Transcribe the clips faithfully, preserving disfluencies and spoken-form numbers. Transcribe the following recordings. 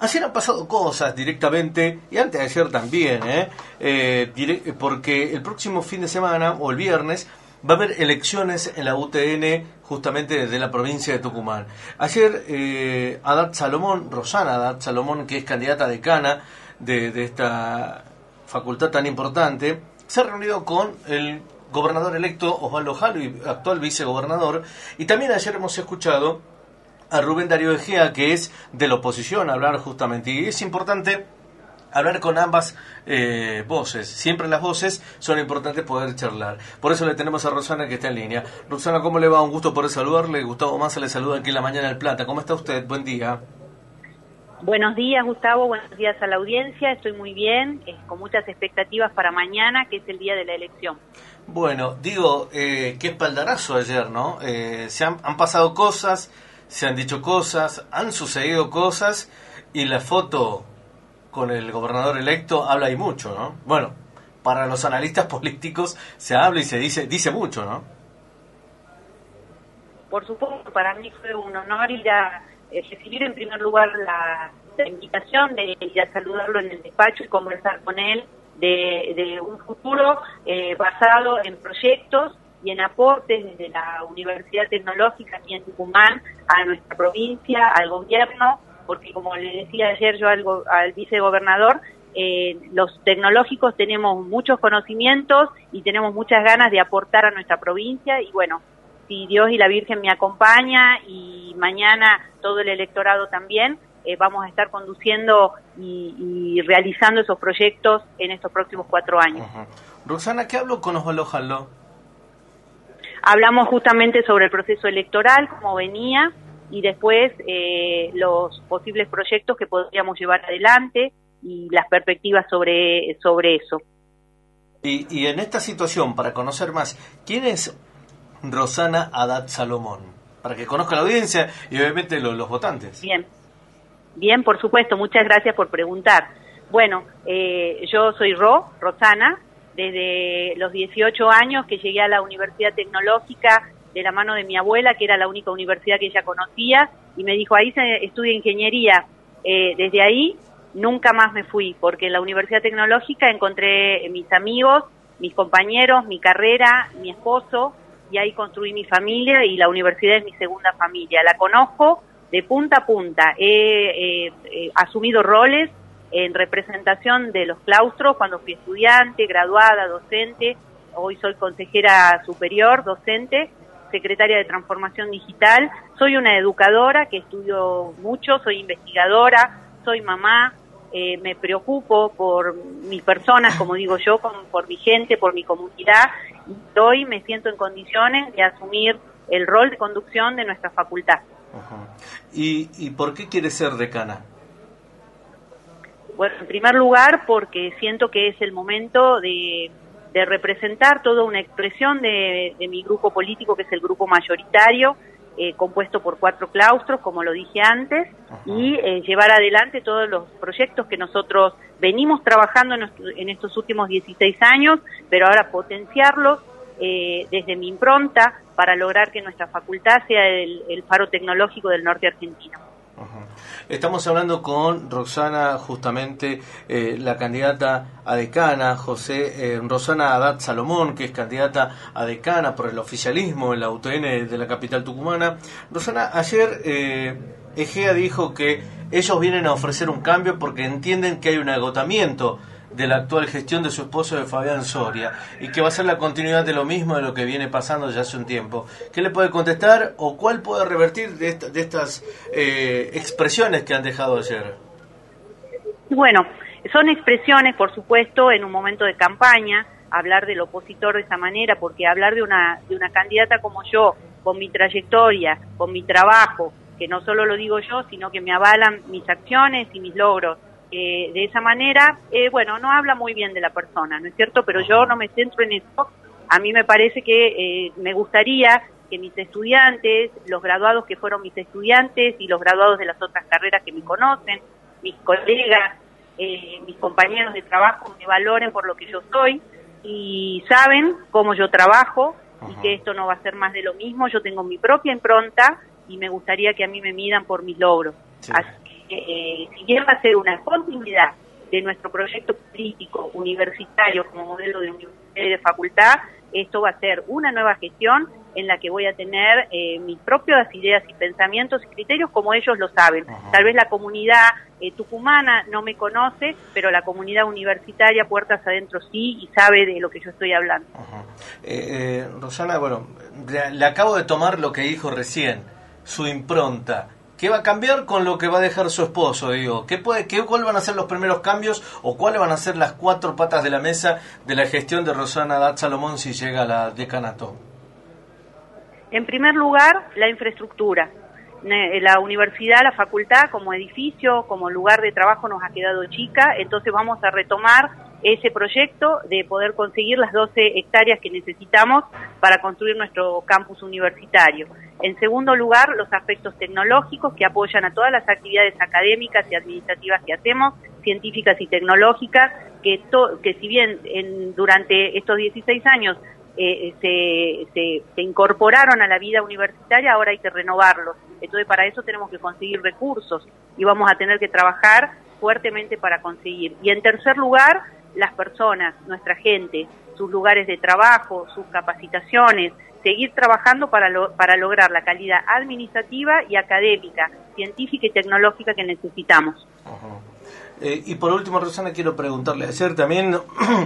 Ayer han pasado cosas directamente, y antes de ayer también, ¿eh? Eh, direct, porque el próximo fin de semana, o el viernes, va a haber elecciones en la U T N, justamente de la provincia de Tucumán. Ayer, eh, Haddad Salomón, Rosana Haddad Salomón, que es candidata decana de, de esta facultad tan importante, se ha reunido con el gobernador electo Osvaldo Jalo, actual vicegobernador, y también ayer hemos escuchado a Rubén Darío Egea, que es de la oposición, hablar justamente. Y es importante hablar con ambas eh, voces. Siempre las voces son importantes poder charlar. Por eso le tenemos a Rosana, que está en línea. Rosana, ¿cómo le va? Un gusto poder saludarle. Gustavo Massa le saluda aquí en La Mañana del Plata. ¿Cómo está usted? Buen día. Buenos días, Gustavo. Buenos días a la audiencia. Estoy muy bien, eh, con muchas expectativas para mañana, que es el día de la elección. Bueno, digo, eh, qué espaldarazo ayer, ¿no? Eh, se han, han pasado cosas, se han dicho cosas, han sucedido cosas, y la foto con el gobernador electo habla y mucho, ¿no? Bueno, para los analistas políticos se habla y se dice dice mucho, ¿no? Por supuesto, para mí fue un honor ir a eh, recibir en primer lugar la, la invitación de ir a saludarlo en el despacho y conversar con él de, de un futuro eh, basado en proyectos y en aportes desde la Universidad Tecnológica aquí en Tucumán a nuestra provincia, al gobierno, porque como le decía ayer yo al, al vicegobernador, eh, los tecnológicos tenemos muchos conocimientos y tenemos muchas ganas de aportar a nuestra provincia, y bueno, si Dios y la Virgen me acompaña y mañana todo el electorado también, eh, vamos a estar conduciendo y, y realizando esos proyectos en estos próximos cuatro años. Uh-huh. Rosana, ¿qué hablo con Osvaldo Jalo? Hablamos justamente sobre el proceso electoral, cómo venía, y después eh, los posibles proyectos que podríamos llevar adelante y las perspectivas sobre, sobre eso. Y, y en esta situación, para conocer más, ¿quién es Rosana Haddad Salomón? Para que conozca la audiencia y obviamente los, los votantes. Bien, bien, por supuesto, muchas gracias por preguntar. Bueno, eh, yo soy Ro, Rosana. Desde los dieciocho años que llegué a la Universidad Tecnológica de la mano de mi abuela, que era la única universidad que ella conocía, y me dijo, ahí se estudia ingeniería. Eh, desde ahí nunca más me fui, porque en la Universidad Tecnológica encontré mis amigos, mis compañeros, mi carrera, mi esposo, y ahí construí mi familia, y la universidad es mi segunda familia. La conozco de punta a punta. He eh, eh, asumido roles en representación de los claustros cuando fui estudiante, graduada, docente. Hoy soy consejera superior, docente, secretaria de Transformación Digital. Soy una educadora que estudio mucho, soy investigadora, soy mamá, eh, me preocupo por mis personas, como digo yo, por, por mi gente, por mi comunidad, y hoy me siento en condiciones de asumir el rol de conducción de nuestra facultad. Uh-huh. ¿Y, ¿Y por qué quieres ser decana? Bueno, en primer lugar, porque siento que es el momento de, de representar toda una expresión de, de mi grupo político, que es el grupo mayoritario, eh, compuesto por cuatro claustros, como lo dije antes, uh-huh. y eh, llevar adelante todos los proyectos que nosotros venimos trabajando en, nuestro, en estos últimos dieciséis años, pero ahora potenciarlos eh, desde mi impronta para lograr que nuestra facultad sea el, el faro tecnológico del norte argentino. Uh-huh. Estamos hablando con Rosana, justamente eh, la candidata a decana, José eh, Rosana Haddad Salomón, que es candidata a decana por el oficialismo en la U T N de la capital tucumana. Rosana, ayer eh, Egea dijo que ellos vienen a ofrecer un cambio porque entienden que hay un agotamiento de la actual gestión de su esposo, de Fabián Soria, y que va a ser la continuidad de lo mismo de lo que viene pasando ya hace un tiempo. ¿Qué le puede contestar o cuál puede revertir de, esta, de estas eh, expresiones que han dejado ayer? Bueno, son expresiones, por supuesto, en un momento de campaña, hablar del opositor de esa manera, porque hablar de una, de una candidata como yo, con mi trayectoria, con mi trabajo, que no solo lo digo yo, sino que me avalan mis acciones y mis logros, Eh, de esa manera, eh, bueno, no habla muy bien de la persona, ¿no es cierto? Pero yo no me centro en eso. A mí me parece que eh, me gustaría que mis estudiantes, los graduados que fueron mis estudiantes y los graduados de las otras carreras que me conocen, mis colegas, eh, mis compañeros de trabajo me valoren por lo que yo soy y saben cómo yo trabajo y que esto no va a ser más de lo mismo. Yo tengo mi propia impronta y me gustaría que a mí me midan por mis logros. Sí. Así que eh, si bien va a ser una continuidad de nuestro proyecto político universitario como modelo de universidad y de facultad, esto va a ser una nueva gestión en la que voy a tener eh, mis propias ideas y pensamientos y criterios como ellos lo saben. Ajá. Tal vez la comunidad eh, tucumana no me conoce, pero la comunidad universitaria, puertas adentro sí, y sabe de lo que yo estoy hablando. Eh, eh, Rosana, bueno, le, le acabo de tomar lo que dijo recién, su impronta. ¿Qué va a cambiar con lo que va a dejar su esposo? Digo, ¿qué puede, qué, ¿cuáles van a ser los primeros cambios o cuáles van a ser las cuatro patas de la mesa de la gestión de Rosana Daz Salomón si llega a la decanato? En primer lugar, la infraestructura. La universidad, la facultad, como edificio, como lugar de trabajo nos ha quedado chica, entonces vamos a retomar ese proyecto de poder conseguir las doce hectáreas que necesitamos para construir nuestro campus universitario. En segundo lugar, los aspectos tecnológicos que apoyan a todas las actividades académicas y administrativas que hacemos, científicas y tecnológicas, que, to, que si bien en, durante estos dieciséis años Eh, se, se, se incorporaron a la vida universitaria, ahora hay que renovarlos. Entonces para eso tenemos que conseguir recursos y vamos a tener que trabajar fuertemente para conseguir. Y en tercer lugar, las personas, nuestra gente, sus lugares de trabajo, sus capacitaciones, seguir trabajando para, lo, para lograr la calidad administrativa y académica, científica y tecnológica que necesitamos. Uh-huh. Eh, y por último, Rosana, quiero preguntarle, ayer también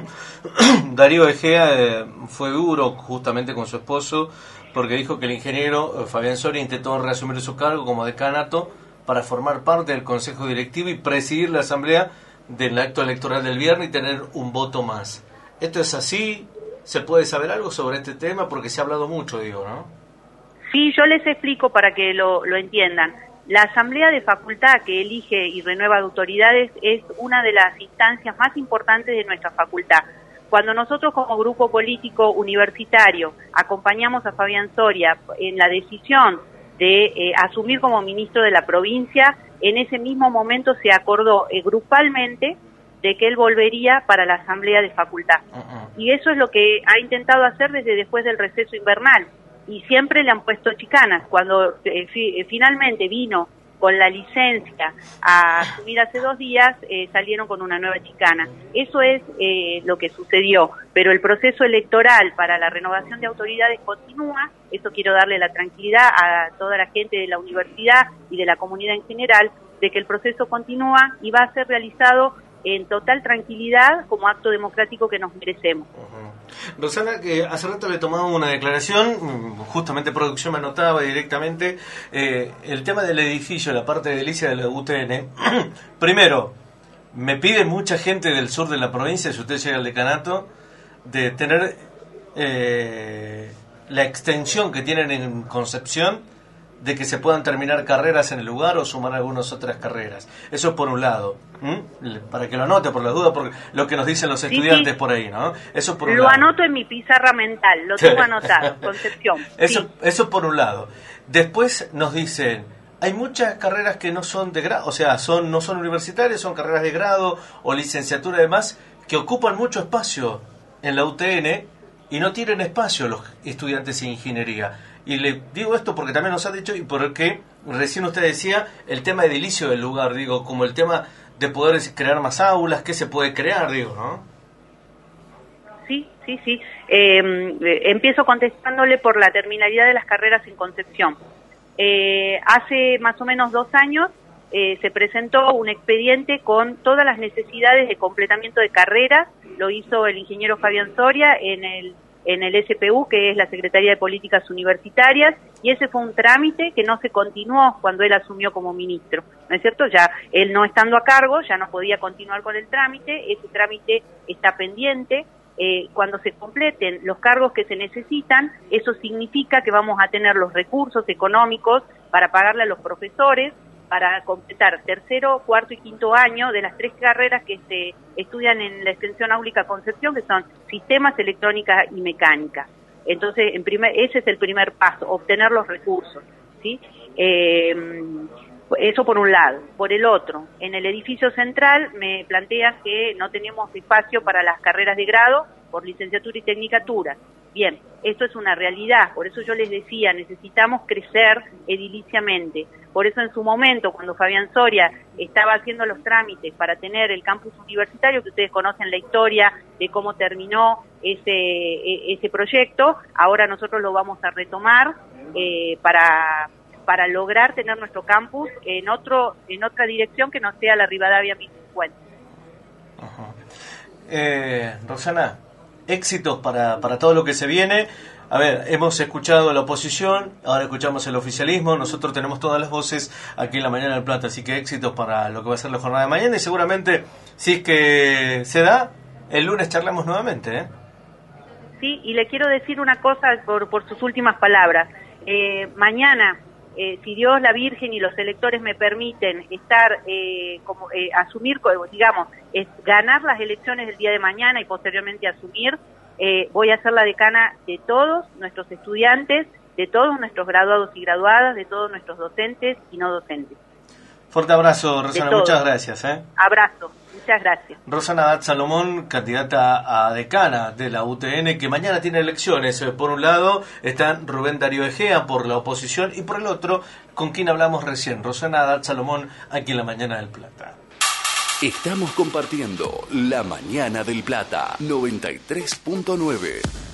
Darío Egea eh, fue duro justamente con su esposo porque dijo que el ingeniero eh, Fabián Soria intentó reasumir su cargo como decanato para formar parte del consejo directivo y presidir la asamblea del acto electoral del viernes y tener un voto más. ¿Esto es así? ¿Se puede saber algo sobre este tema? Porque se ha hablado mucho, digo, ¿no? Sí, yo les explico para que lo, lo entiendan. La Asamblea de Facultad que elige y renueva autoridades es una de las instancias más importantes de nuestra facultad. Cuando nosotros como grupo político universitario acompañamos a Fabián Soria en la decisión de eh, asumir como ministro de la provincia, en ese mismo momento se acordó eh, grupalmente de que él volvería para la Asamblea de Facultad. Uh-huh. Y eso es lo que ha intentado hacer desde después del receso invernal. Y siempre le han puesto chicanas. Cuando eh, fi, eh, finalmente vino con la licencia a asumir hace dos días, eh, salieron con una nueva chicana. Eso es eh, lo que sucedió, pero el proceso electoral para la renovación de autoridades continúa. Eso quiero darle la tranquilidad a toda la gente de la universidad y de la comunidad en general, de que el proceso continúa y va a ser realizado en total tranquilidad como acto democrático que nos merecemos. Uh-huh. Rosana, que hace rato le tomaba una declaración, justamente producción me anotaba directamente, eh, el tema del edificio, la parte de edilicia de la U T N. Primero, me pide mucha gente del sur de la provincia, si usted llega al decanato, de tener eh, la extensión que tienen en Concepción, de que se puedan terminar carreras en el lugar o sumar algunas otras carreras. Eso es por un lado, ¿m? Para que lo anote por las dudas, por lo que nos dicen los estudiantes sí, sí. por ahí, ¿no? Eso por un lo lado. Anoto en mi pizarra mental, lo tengo anotado, Concepción. Eso, sí. eso por un lado. Después nos dicen, hay muchas carreras que no son de grado, o sea, son no son universitarias, son carreras de grado o licenciatura además, que ocupan mucho espacio en la U T N y no tienen espacio los estudiantes de ingeniería. Y le digo esto porque también nos ha dicho, y porque recién usted decía, el tema edilicio del lugar, digo, como el tema de poder crear más aulas, ¿qué se puede crear, digo, no? Sí, sí, sí. Eh, empiezo contestándole por la terminalidad de las carreras en Concepción. Eh, hace más o menos dos años eh, se presentó un expediente con todas las necesidades de completamiento de carreras, lo hizo el ingeniero Fabián Soria en el en el S P U, que es la Secretaría de Políticas Universitarias, y ese fue un trámite que no se continuó cuando él asumió como ministro, ¿no es cierto? Ya él no estando a cargo, ya no podía continuar con el trámite, ese trámite está pendiente. Eh, cuando se completen los cargos que se necesitan, eso significa que vamos a tener los recursos económicos para pagarle a los profesores, para completar tercero, cuarto y quinto año de las tres carreras que se estudian en la extensión áulica Concepción, que son sistemas, electrónica y mecánica. Entonces, en primer, ese es el primer paso, obtener los recursos, ¿sí? Eh, eso por un lado. Por el otro, en el edificio central me plantean que no tenemos espacio para las carreras de grado por licenciatura y tecnicatura. Bien, esto es una realidad, por eso yo les decía, necesitamos crecer ediliciamente. Por eso en su momento, cuando Fabián Soria estaba haciendo los trámites para tener el campus universitario, que ustedes conocen la historia de cómo terminó ese, ese proyecto, ahora nosotros lo vamos a retomar eh, para, para lograr tener nuestro campus en otro en otra dirección que no sea la Rivadavia mil cincuenta. Ajá. Eh, Rosana, éxitos para, para todo lo que se viene. A ver, hemos escuchado a la oposición, ahora escuchamos el oficialismo, nosotros tenemos todas las voces aquí en La Mañana del Plata, así que éxitos para lo que va a ser la jornada de mañana y seguramente, si es que se da, el lunes charlamos nuevamente, ¿eh? Sí, y le quiero decir una cosa por, por sus últimas palabras. Eh, mañana, eh, si Dios, la Virgen y los electores me permiten estar, eh, como eh, asumir, digamos, es ganar las elecciones del día de mañana y posteriormente asumir, eh, voy a ser la decana de todos nuestros estudiantes, de todos nuestros graduados y graduadas, de todos nuestros docentes y no docentes. Fuerte abrazo, Rosana, muchas gracias. ¿eh? Abrazo, muchas gracias. Rosana Haddad Salomón, candidata a decana de la U T N, que mañana tiene elecciones. Por un lado están Rubén Darío Egea por la oposición y por el otro, con quien hablamos recién, Rosana Haddad Salomón, aquí en La Mañana del Plata. Estamos compartiendo La Mañana del Plata, noventa y tres punto nueve.